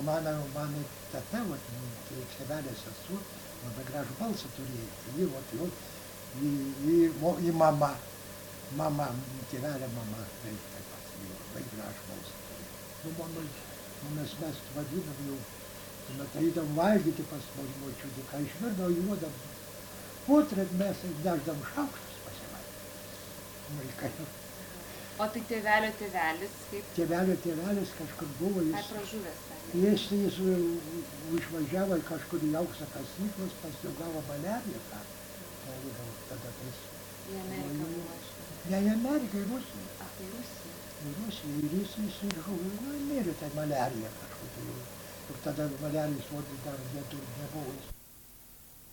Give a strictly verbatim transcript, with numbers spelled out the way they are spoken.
mano, mano teta, vat, tėvelės sesuo, labai gražų balsą turėjo. Ji, vat, jau, ji, ji, o, ji mama, mama, tėvelė mama, tai taip pat, ji labai gražų balsą turėjo. Nu, mano, nu, mes mes vadinam jau, tuomet eidavom valgyti pas močiutę, ką išvirdavo juodą putrą, mes nešdavom šaukštus pasivalgyti. Vaikai. O tai tėvelio tėvelis kaip? Tėvelio tėvelis kažkur buvo, Ai, jis, pražuvęs. jis, jis išvažiavo kažkur į auksą kasyklas, paskui gavo maliariją, ką. Tai tada tais... Į Ameriką buvo išvažiavo. Ne, į Ameriką, į Rusiją. A, tai Rusija. Į Rusiją, ir jis, jis ir žuvo, nu, mirė tai maliarija kažkokia jau. Ir tada maliarijos vodų dar nebuvo.